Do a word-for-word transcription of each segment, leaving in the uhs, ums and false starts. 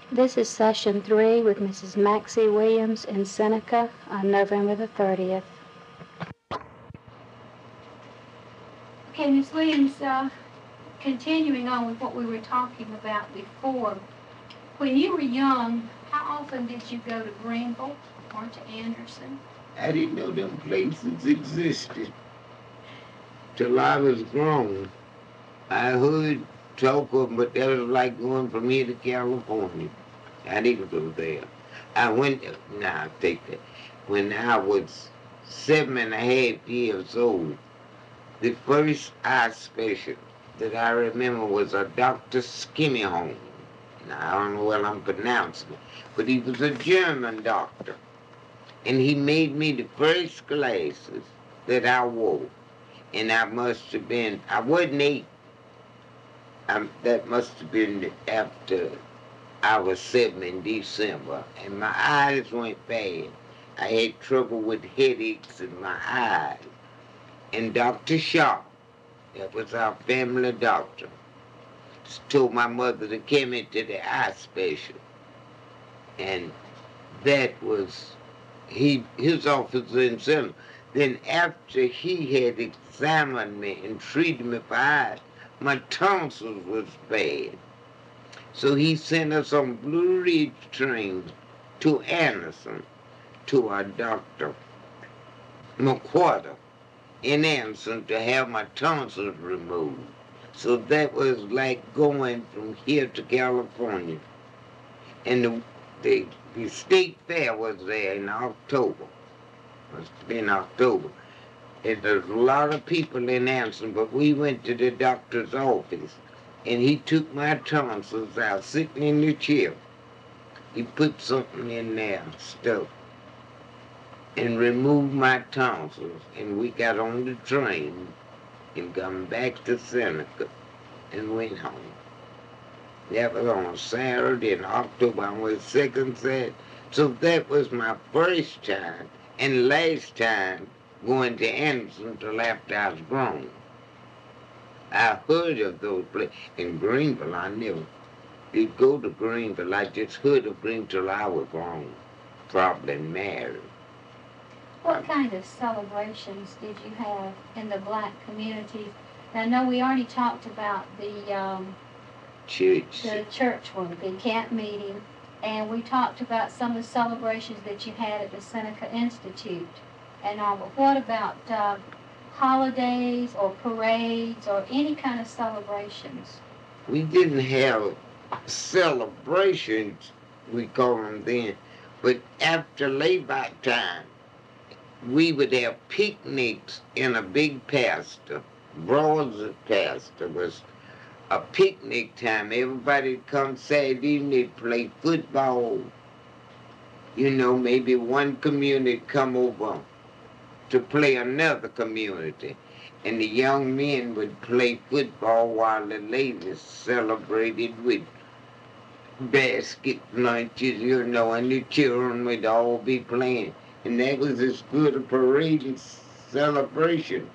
This is session three with Missus Maxie Williams in Seneca on November the thirtieth. Okay, Miss Williams, uh, continuing on with what we were talking about before, when you were young, how often did you go to Greenville or to Anderson? I didn't know them places existed till I was grown. I heard talk of them, but that was like going from here to California. I didn't go there. I went, now I take that. When I was seven and a half years old, the first eye specialist that I remember was a Doctor Skimmyhome. Now, I don't know what I'm pronouncing it, but he was a German doctor. And he made me the first glasses that I wore. And I must have been, I wasn't eight. Um, that must have been after I was seven in December. And my eyes went bad. I had trouble with headaches in my eyes. And Doctor Shaw, that was our family doctor, told my mother to come into the eye special. And that was, he his office in Seneca. Then after he had examined me and treated me for eyes, my tonsils was bad. So he sent us on Blue Ridge train to Anderson to our doctor, McQuarter, in Anderson to have my tonsils removed. So that was like going from here to California. And the, the, the state fair was there in October. Must have been October. And there's a lot of people in Anderson, but we went to the doctor's office, and he took my tonsils out, sitting in the chair. He put something in there, stuff, and removed my tonsils, and we got on the train and come back to Seneca and went home. That was on a Saturday in October, on the second Saturday. So that was my first time and last time going to Anderson till after I was grown. I heard of those places. In Greenville, I never did go to Greenville. I just heard of Greenville till I was grown, probably married. What kind of celebrations did you have in the black community? I know we already talked about the um, church, the church one, the camp meeting, and we talked about some of the celebrations that you had at the Seneca Institute and all. But what about uh, holidays or parades or any kind of celebrations? We didn't have celebrations, we call them then, but after lay-by time, we would have picnics in a big pasture. Broad's pasture was a picnic time. Everybody would come Saturday evening, they'd play football. You know, maybe one community come over to play another community. And the young men would play football while the ladies celebrated with basket lunches, you know, and the children would all be playing. And that was as good a parade and celebration.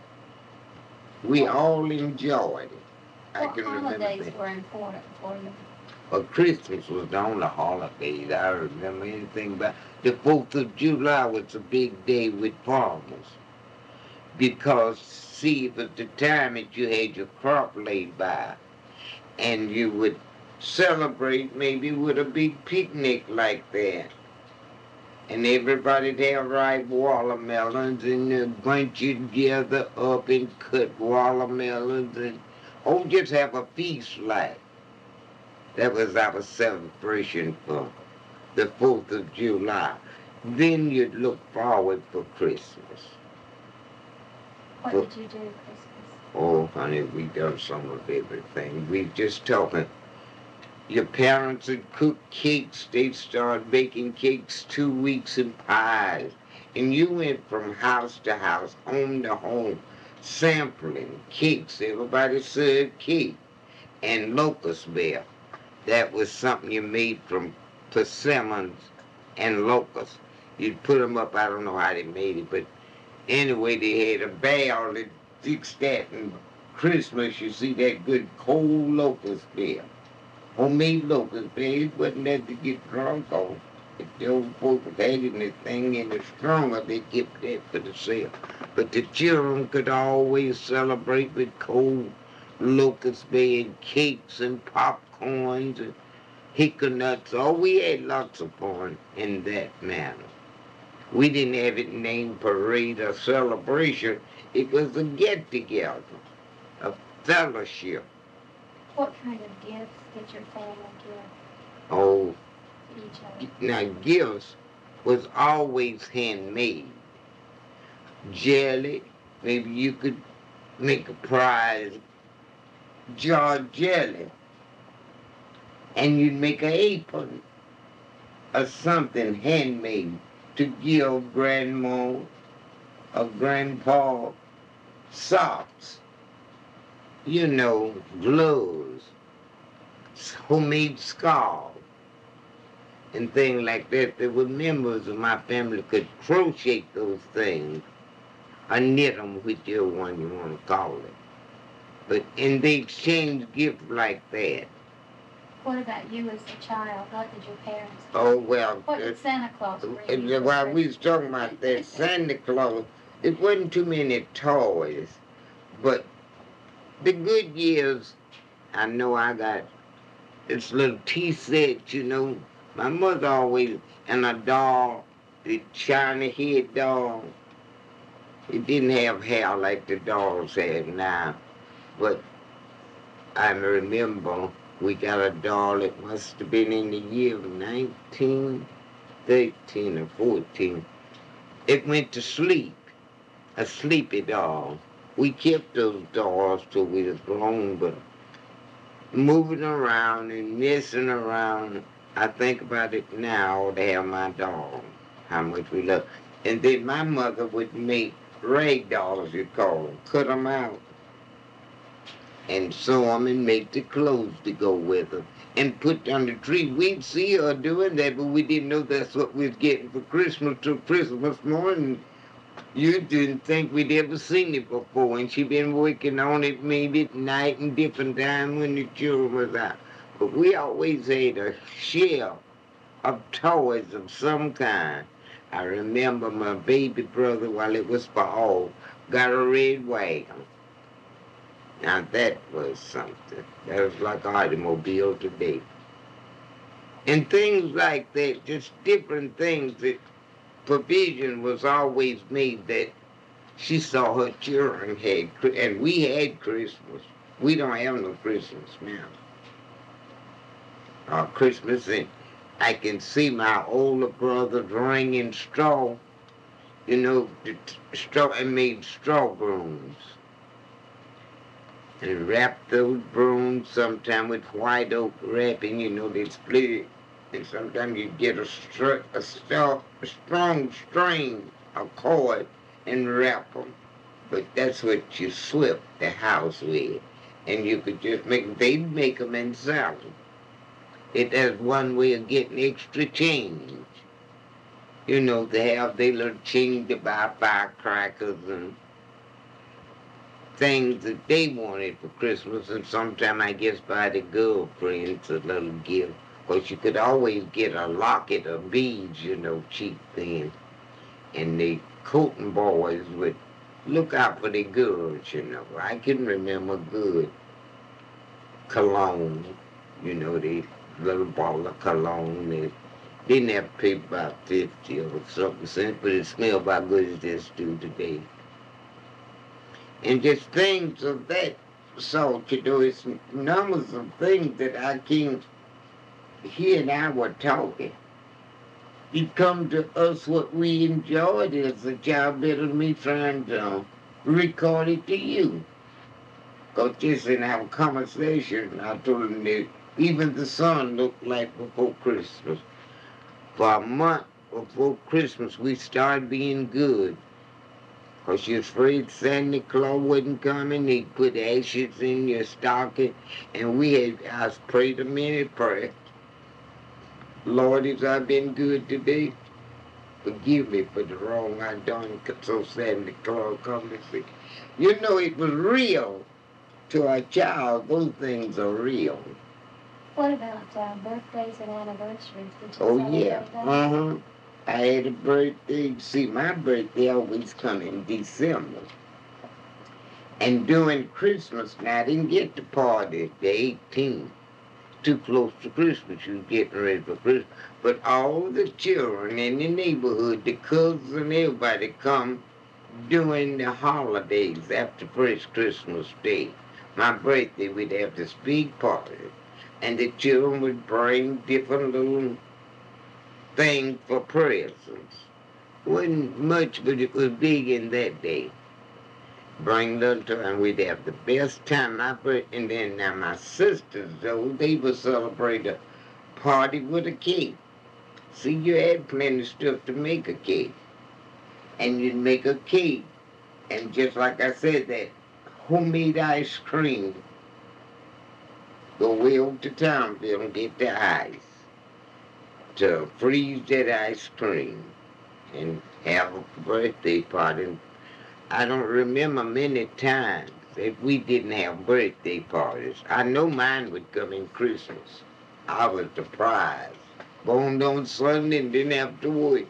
We all enjoyed it. I What can remember holidays that. were important for you? Well, Christmas was the only holiday I remember anything about. The fourth of July was a big day with farmers. Because, see, it was the time that you had your crop laid by. And you would celebrate maybe with a big picnic like that. And everybody'd have ripe watermelons and a bunch you together up and cut watermelons and oh, just have a feast like. That was our celebration for the fourth of July. Then you'd look forward for Christmas. What for, did you do Christmas? Oh, honey, we done some of everything. We just talking. Your parents would cook cakes. They'd start baking cakes two weeks in pies. And you went from house to house, home to home, sampling cakes. Everybody served cake. And locust beer. That was something you made from persimmons and locusts. You'd put them up. I don't know how they made it, but anyway, they had a barrel that fixed that. And Christmas, you see that good cold locust beer. homemade locust beer. It wasn't that to get drunk on. If the old folks had anything any stronger, they kept that for themselves. But the children could always celebrate with cold locust beer and cakes and popcorns and hickory nuts. Oh, we had lots of fun in that manner. We didn't have it named parade or celebration. It was a get-together, a fellowship. What kind of gifts did your family give Oh, each other? now gifts was always handmade. Jelly, maybe you could make a prize jar jelly, and you'd make an apron or something handmade to give grandma or grandpa socks, you know, gloves, homemade scarves, and things like that. There were members of my family could crochet those things, or knit them, whichever one you want to call it. But and they exchanged gifts like that. What about you as a child? What did your parents do? Oh well. What uh, did Santa Claus bring And you? for while we was Christmas? talking about that Santa Claus, it wasn't too many toys, but the good years, I know I got this little tea set, you know. My mother always, and a doll, the shiny head doll. It didn't have hair like the dolls have now, but I remember we got a doll. It must have been in the year of nineteen thirteen or fourteen. It went to sleep, a sleepy doll. We kept those dolls till we was grown, but moving around and messing around, I think about it now to have my doll, how much we love. And then my mother would make rag dolls, you call them, cut them out and sew them and make the clothes to go with them and put on the tree. We'd see her doing that, but we didn't know that's what we was getting for Christmas till Christmas morning. You didn't think we'd ever seen it before, and she been working on it maybe at night and different time when the children was out. But we always had a share of toys of some kind. I remember my baby brother, while it was fall, got a red wagon. Now that was something. That was like an automobile today. And things like that, just different things that provision was always made that she saw her children had, and we had Christmas. We don't have no Christmas now. Our Christmas, and I can see my older brother wringing straw, you know, the straw, and made straw brooms. And wrapped those brooms sometime with white oak wrapping, you know, they split it. And sometimes you get a, str- a, st- a strong string, a cord, and wrap them. But that's what you swept the house with. And you could just make, they'd make them and sell them. It has one way of getting extra change. You know, they have their little change to buy firecrackers and things that they wanted for Christmas, and sometimes I guess buy the girlfriends a little gift. Because you could always get a locket of beads, you know, cheap then. And the Colton boys would look out for the girls, you know. I can remember good cologne, you know, the little bottle of cologne. They didn't have to pay about fifty or something cents, but it smelled about good as this do today. And just things of that sort, you know, it's numbers of things that I can't, he and I were talking. It come to us what we enjoyed as a child better than me trying to record it to you. Because just in our conversation, I told him that even the sun looked like before Christmas. For a month before Christmas, we started being good. Because she was afraid Santa Claus wasn't coming. He'd put ashes in your stocking. And we had, I prayed a minute prayer. Lord, if I've been good today, forgive me for the wrong I done, so Santa Claus come and see. You know, it was real to a child. Those things are real. What about uh, birthdays and anniversaries? Did you Oh, celebrate yeah. that? Uh-huh. I had a birthday. See, my birthday always come in December. And during Christmas, now I didn't get to party the eighteenth. Too close to Christmas, you was getting ready for Christmas. But all the children in the neighborhood, the cousins and everybody come during the holidays after first Christmas Day. My birthday, we'd have this big party. And the children would bring different little things for presents. Wasn't much, but it was big in that day. Bring little to, and we'd have the best time. My birthday, and then now my sisters, though, they would celebrate a party with a cake. See, you had plenty of stuff to make a cake. And you'd make a cake, and just like I said, that homemade ice cream, go way over to Townville and get the ice to freeze that ice cream and have a birthday party. I don't remember many times if we didn't have birthday parties. I know mine would come in Christmas. I was the prize. Born on Sunday and didn't have to work.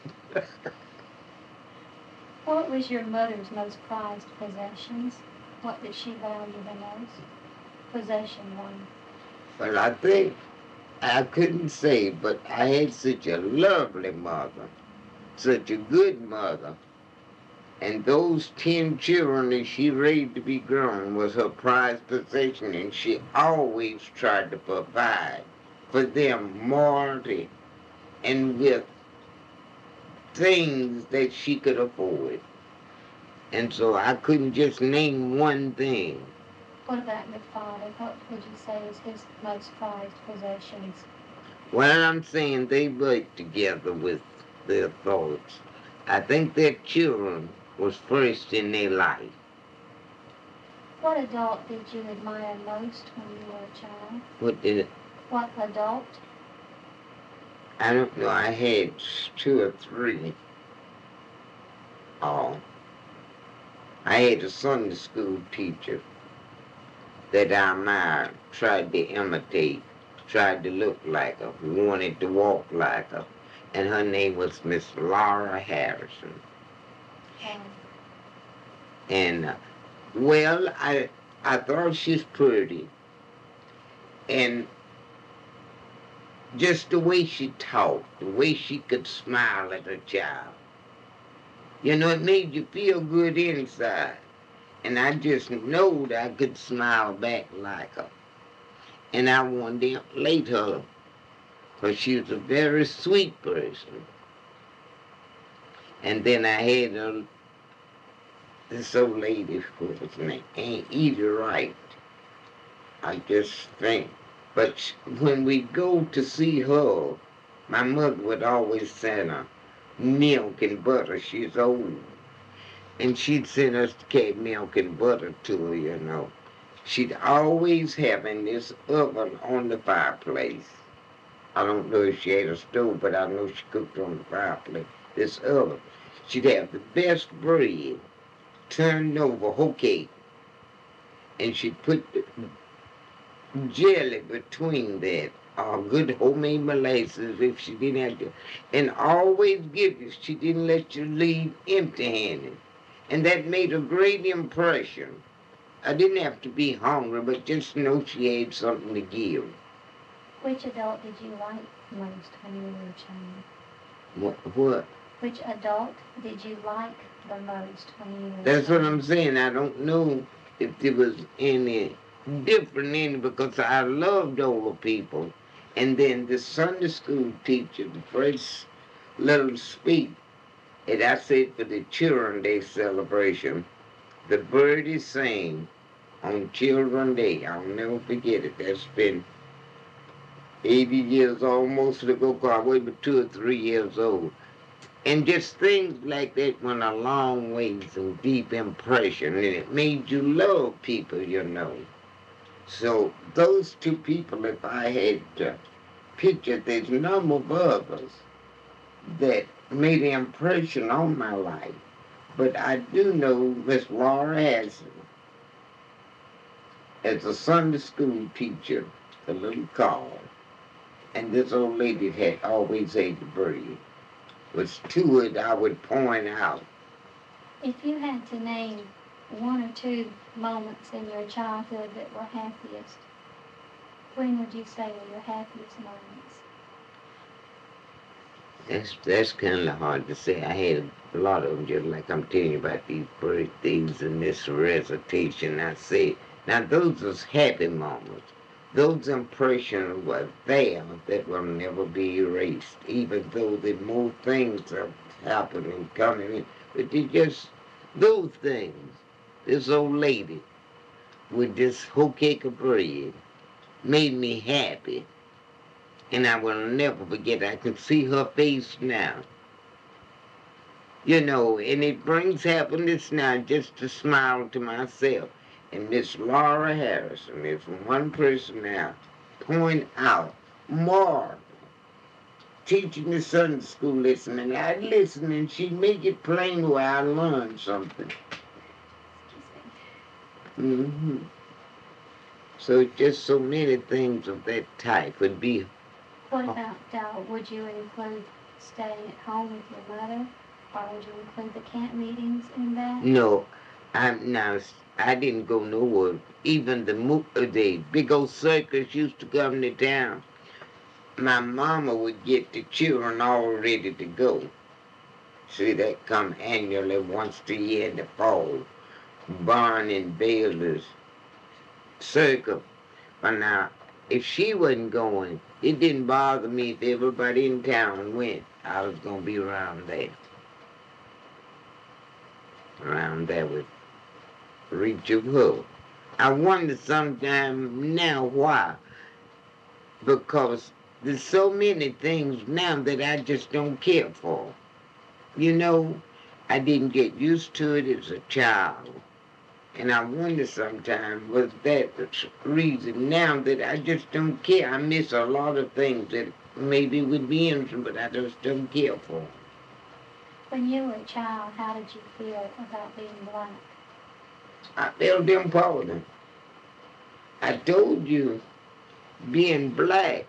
What was your mother's most prized possessions? What did she value the most? Possession one. Well, I think I couldn't say, but I had such a lovely mother, such a good mother. And those ten children that she raised to be grown was her prized possession, and she always tried to provide for them morally and with things that she could afford. And so I couldn't just name one thing. What about your father? What would you say is his most prized possessions? Well, I'm saying they worked together with their thoughts. I think their children was first in their life. What adult did you admire most when you were a child? What did it? What adult? I don't know. I had two or three. Oh. I had a Sunday school teacher that I admired, tried to imitate, tried to look like her, wanted to walk like her. And her name was Miss Laura Harrison. Um, And, uh, well, I I thought she's pretty. And just the way she talked, the way she could smile at a child. You know, it made you feel good inside. And I just knowed I could smile back like her. And I wanted to emulate her, because she was a very sweet person. And then I had a this old lady, what was her name? Aunt Edie Wright. I just think. But sh- when we go to see her, my mother would always send her milk and butter. She's old. And she'd send us cat milk and butter to her, you know. She'd always have in this oven on the fireplace. I don't know if she had a stove, but I know she cooked on the fireplace. This oven. She'd have the best bread, turned over whole cake, and she put the jelly between that, or good homemade molasses if she didn't have to, and always give you, she didn't let you leave empty-handed. And that made a great impression. I didn't have to be hungry, but just know she had something to give. Which adult did you like most when you were a child? What? what? Which adult did you like the most when you were a That's child? what I'm saying. I don't know if there was any different in it, because I loved older people. And then the Sunday school teacher, the first little speech that I said for the Children's Day celebration, the birdies sing on Children's Day. I'll never forget it. That's been eighty years almost ago, because I was but two or three years old. And just things like that went a long ways and deep impression, and it made you love people, you know. So those two people, if I had to picture, there's a number of others that made an impression on my life. But I do know Miss Laura Harrison as a Sunday school teacher. a little car, and this old lady had always ate the bread. Was to it I would point out. If you had to name one or two moments in your childhood that were happiest, when would you say were your happiest moments? That's that's kind of hard to say. I had a lot of them, just like I'm telling you about these birthdays and this recitation. I say, now those was happy moments. Those impressions were there that will never be erased, even though the more things have happened and coming in. But they just, those things, this old lady with this whole cake of bread made me happy. And I will never forget, I can see her face now. You know, and it brings happiness now just to smile to myself. And Miss Laura Harrison is one person now point out more teaching the Sunday school lesson. And I listen and she make it plain where I learned something. Mm-hmm. So just so many things of that type would be. What about, uh, would you include staying at home with your mother? Or would you include the camp meetings in that? No, I'm now. I didn't go nowhere. Even the mo- uh, the big old circus used to come to town. My mama would get the children all ready to go. See, that come annually once a year in the fall. Barn and Baylor's circus. But now, if she wasn't going, it didn't bother me if everybody in town went. I was going to be around there. Around there with reach of her. I wonder sometime now why. Because there's so many things now that I just don't care for. You know, I didn't get used to it as a child. And I wonder sometimes, was that the reason now that I just don't care? I miss a lot of things that maybe would be interesting, but I just don't care for them. When you were a child, how did you feel about being black? I felt important. I told you, being black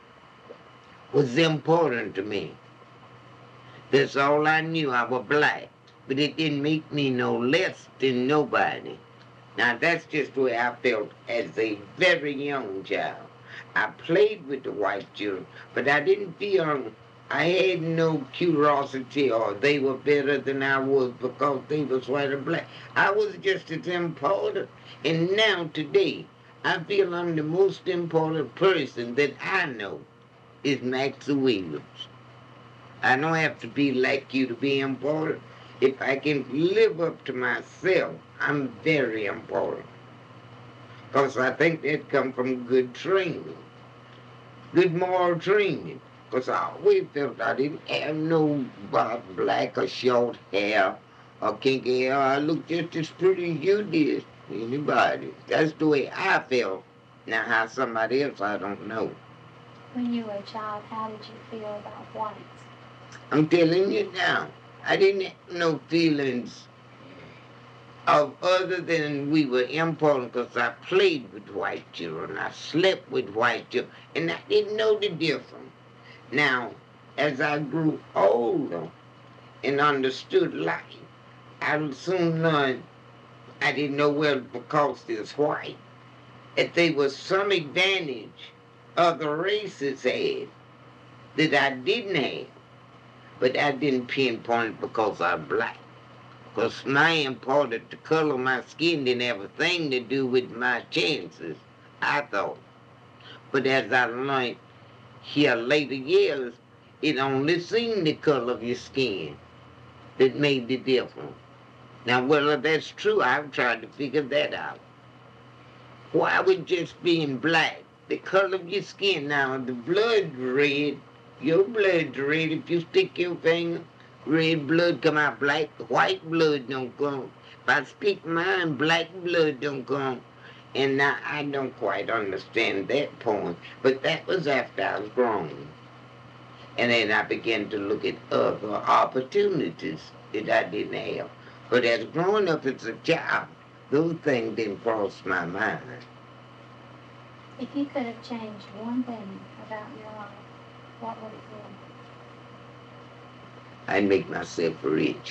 was important to me. That's all I knew. I was black. But it didn't make me no less than nobody. Now, that's just the way I felt as a very young child. I played with the white children, but I didn't feel I had no curiosity or they were better than I was because they was white or black. I was just as important. And now, today, I feel I'm the most important person that I know is Maxie Williams. I don't have to be like you to be important. If I can live up to myself, I'm very important. Because I think that comes from good training, good moral training. Because I always felt I didn't have no uh, black or short hair or kinky hair. I looked just as pretty as you did, anybody. That's the way I felt. Now, how somebody else, I don't know. When you were a child, how did you feel about whites? I'm telling you now, I didn't have no feelings of other than we were important because I played with white children. I slept with white children, and I didn't know the difference. Now, as I grew older and understood life, I soon learned I didn't know well because there's white, that there was some advantage other races had that I didn't have. But I didn't pinpoint it because I'm black. Because my important, the color of my skin didn't have a thing to do with my chances, I thought. But as I learned here later years, it only seemed the color of your skin that made the difference. Now, whether that's true, I've tried to figure that out. Why would just being black, the color of your skin, now the blood red, your blood's red. If you stick your finger, red blood come out black. White blood don't come. If I stick mine, black blood don't come. And now I don't quite understand that point. But that was after I was grown. And then I began to look at other opportunities that I didn't have. But as growing up as a child, those things didn't cross my mind. If you could have changed one thing about your life, what would it be? I'd make myself rich.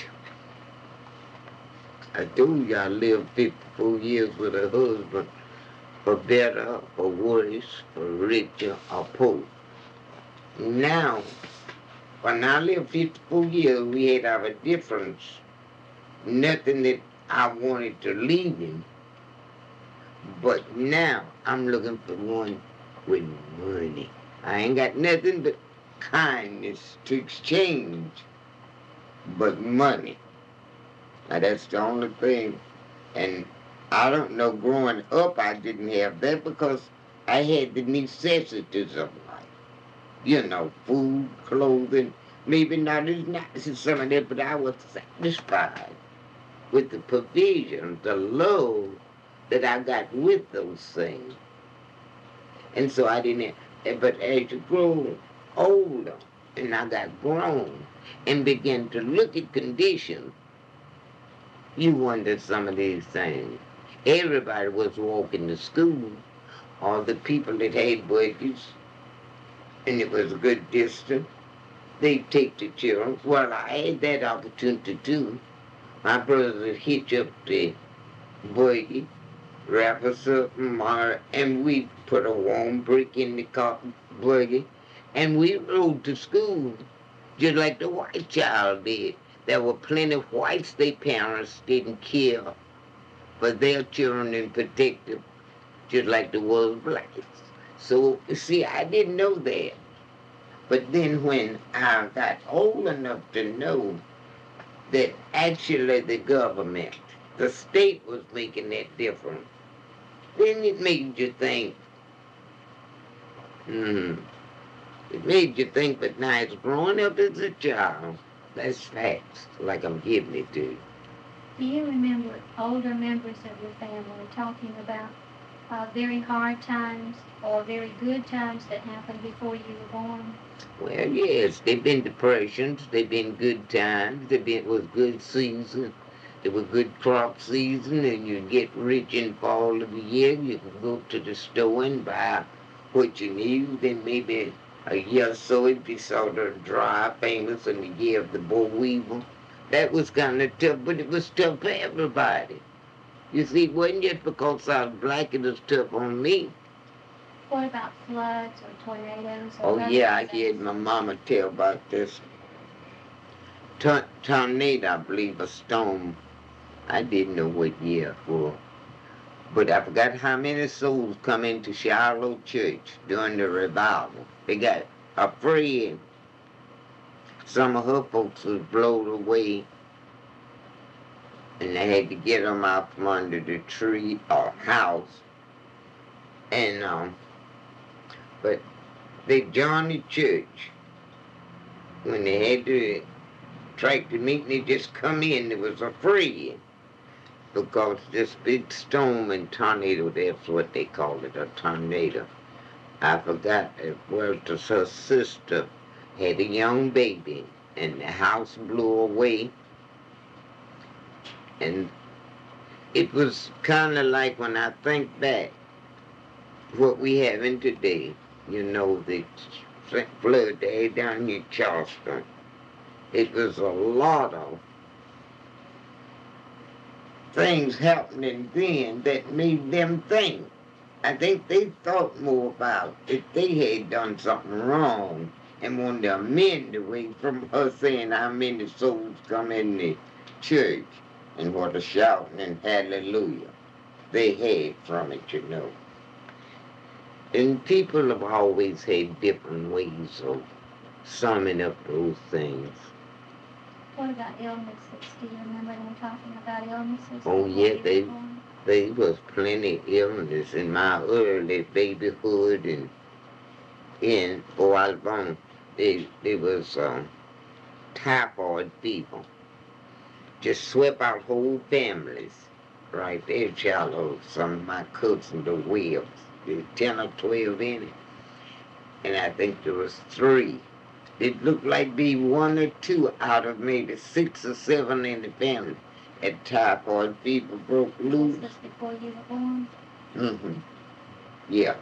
I told you I lived fifty-four years with a husband, for better or worse, for richer or poor. Now, when I lived fifty-four years, we had our difference. Nothing that I wanted to leave him. But now, I'm looking for one with money. I ain't got nothing but kindness to exchange, but money. Now, that's the only thing. And I don't know, growing up, I didn't have that because I had the necessities of life. You know, food, clothing, maybe not as nice as some of that, but I was satisfied with the provision, the love that I got with those things. And so I didn't have, but as you grow older, and I got grown, and began to look at conditions, you wonder some of these things. Everybody was walking to school, all the people that had budgets, and it was a good distance. They'd take the children. Well, I had that opportunity too. My brother would hitch up the buggy, wrap us up in wire, and we put a warm brick in the car buggy, and we rode to school just like the white child did. There were plenty of whites their parents didn't care for their children and protect them, just like there was blacks. So, you see, I didn't know that. But then when I got old enough to know that actually the government, the state was making that difference, then it made you think, hmm, it made you think, but now it's growing up as a child. That's facts, like I'm giving it to you. Do you remember older members of your family talking about uh, very hard times or very good times that happened before you were born? Well, yes, they've been depressions, they've been good times, they've been, it was good season, there was good crop season, and you get rich in fall of the year, you can go to the store and buy what you need, then maybe a year or so it'd be sort of dry, famous in the year of the boll weevil. That was kind of tough, but it was tough for everybody. You see, it wasn't just because I was black, it was tough on me. What about floods or tornadoes? Or Oh, yeah, I hurricanes? heard my mama tell about this. Tor- tornado, I believe, a storm. I didn't know what year for. But I forgot how many souls come into Shiloh Church during the revival. They got afraid. Some of her folks was blown away, and they had to get them out from under the tree or house. And, um, but they joined the church. When they had to track the meeting, they just come in, they was afraid. Because this big storm and tornado, that's what they called it, a tornado. I forgot, it was her sister had a young baby, and the house blew away. And it was kind of like, when I think back, what we having today, you know, the flood day down in Charleston. It was a lot of things happening then that made them think. I think they thought more about if they had done something wrong and wanted to amend away from her saying how many souls come in the church and what a shouting and hallelujah they had from it, you know. And people have always had different ways of summing up those things. What about illnesses? Do you remember them talking about illnesses? Oh, before yeah, you were they- born? There was plenty of illness in my early babyhood and in before I was born. There, there was um, typhoid fever. Just swept out whole families right there, Shallow. Some of my cousins, the Webbs, there were ten or twelve in it. And I think there was three. It looked like be one or two out of maybe six or seven in the family. At typhoid fever broke Was loose. this before you were born? Mm-hmm. Yeah.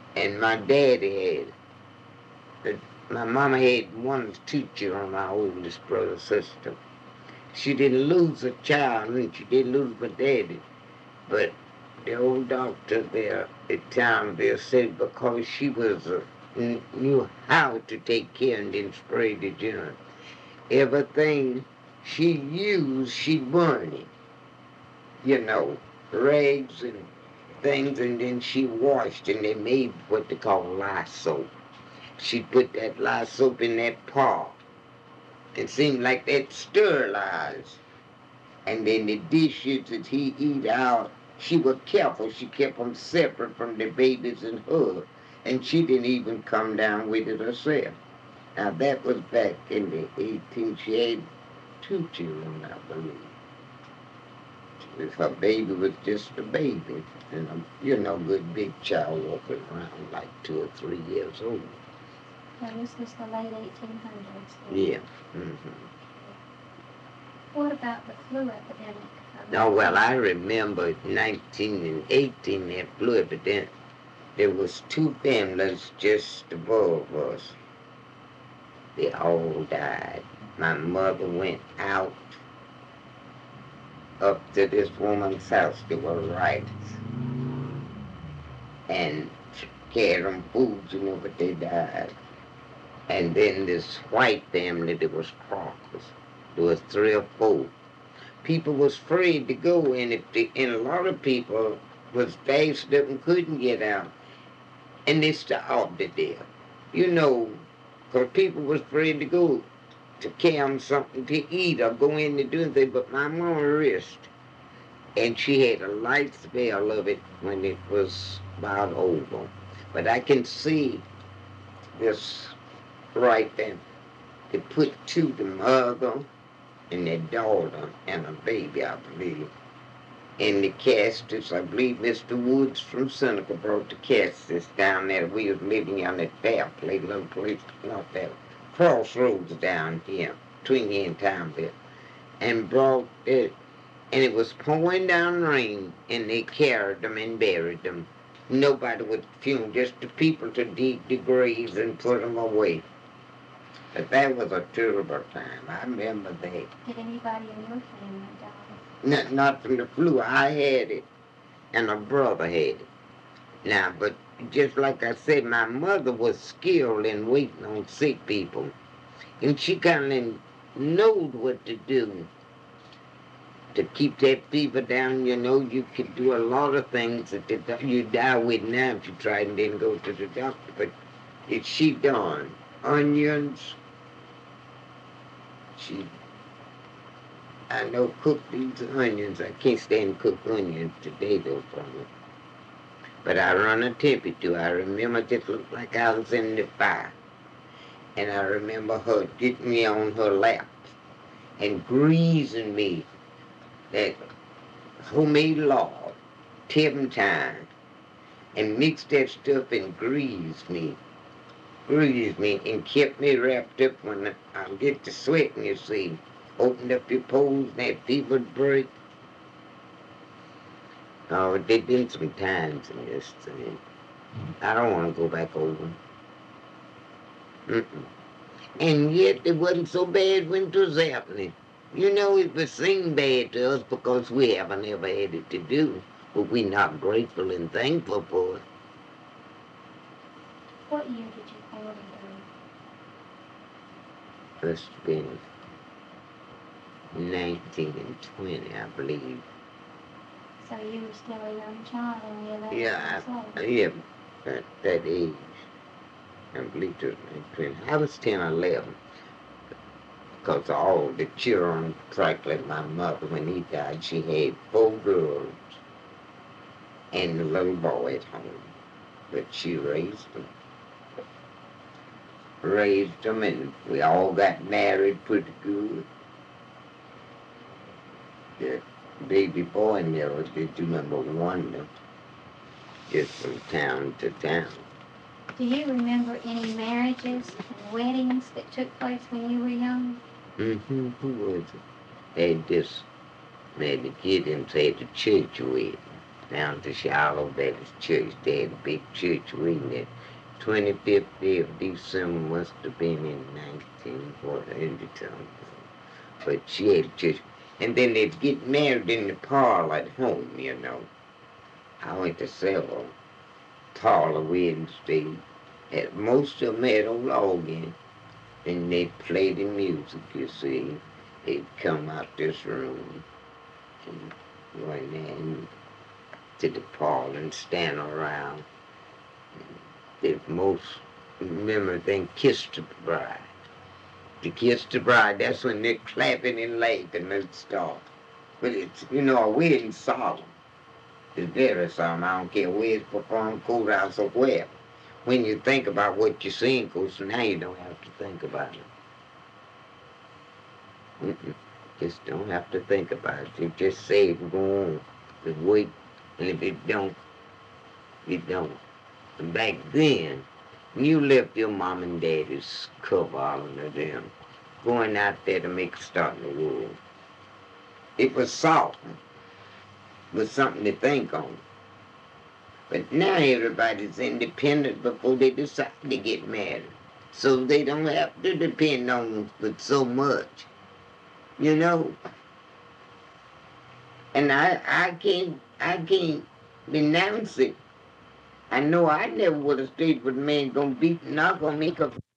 And my daddy had it. My mama had one or two children, my oldest brother, sister. She didn't lose a child, and she didn't lose my daddy. But the old doctor there at Townville said because she was a, knew how to take care and then spray the germ. Everything she used, she burned it. You know, rags and things, and then she washed, and they made what they call lye soap. She put that lye soap in that pot. It seemed like that sterilized. And then the dishes that he eat out, she was careful. She kept them separate from the babies and her. And she didn't even come down with it herself. Now that was back in the eighteen, she had two children, I believe. If her baby was just a baby, and a, you know, good big child walking around like two or three years old. Now, this was the late eighteen hundreds. Yeah. Mm-hmm. What about the flu epidemic? Oh, well, I remember nineteen and eighteen, that flu epidemic. There was two families just above us. They all died. My mother went out up to this woman's house. They were writers. And carried them foods, you know, but they died. And then this white family, there was Crockers. There was three or four. People was afraid to go, and if they, and a lot of people was based up and couldn't get out, and they starved to death. You know, because people was afraid to go to carry something to eat or go in to do anything. But my mama risked, and she had a light spell of it when it was about over. But I can see this right then. They put two, the mother and their daughter and a baby, I believe. In the casters, I believe Mister Woods from Seneca brought the casters down there. We was living on that fair place, little place, not that, crossroads down here, between here and Townville. And brought it, and it was pouring down rain, and they carried them and buried them. Nobody would funeral, just the people to dig the graves and put them away. But that was a terrible time. I remember that. Did anybody in your family die? Not, not from the flu. I had it, and a brother had it. Now, but just like I said, my mother was skilled in waiting on sick people. And she kind of knowed what to do to keep that fever down. You know, you could do a lot of things that you die with now if you try and then go to the doctor. But if she done onions, she, I know, cook these onions. I can't stand cooked onions today, though, from it. But I run a temperature. I remember it just looked like I was in the fire. And I remember her getting me on her lap and greasing me that homemade lard, turpentine, and mixed that stuff and greased me. Greased me and kept me wrapped up when I get to sweating, you see. Opened up your pores and that fever would break. Oh, there'd been some times in this thing. I don't want to go back over. Mm-mm. And yet it wasn't so bad when it was happening. You know, it was seem bad to us because we haven't ever had it to do, but we're not grateful and thankful for it. What year did you born and It's been nineteen and twenty, I believe. So you were still a young child when you left? Yeah, I, yeah, at that age. I believe it was nineteen. I was ten or eleven. Because all the children, practically my mother, when he died, she had four girls and a little boy at home. But she raised them. Raised them, and we all got married pretty good. The baby boy in there was just number one, just from town to town. Do you remember any marriages and weddings that took place when you were young? Mm-hmm. Who was it? They just made the kid and say the church wedding. down to Shiloh Baptist Church. They had a big church reading it. twenty-fifth day of December must have been in nineteen forty, but she had a church. And then they'd get married in the parlor at home, you know. I went to several parlor weddings. They had, most of them had a organ, and they'd play the music, you see. They'd come out this room and go in there and to the parlor and stand around. The most remember thing, kiss the bride. To kiss the bride, that's when they're clapping and laughing and stuff. But it's, you know, a wedding solemn. It's very solemn. I don't care where it's performed, courthouse or where. When you think about what you're seeing, because now you don't have to think about it. Mm-mm. Just don't have to think about it. You just say it, go on. Just wait. And if it don't, it don't. And back then, you left your mom and daddy's cover all under them, going out there to make a start in the world. It was soft. It was something to think on. But now everybody's independent before they decide to get married. So they don't have to depend on but so much. You know? And I I can't I can't denounce it. I know I never would have stayed with a man gonna beat the knock on me 'cause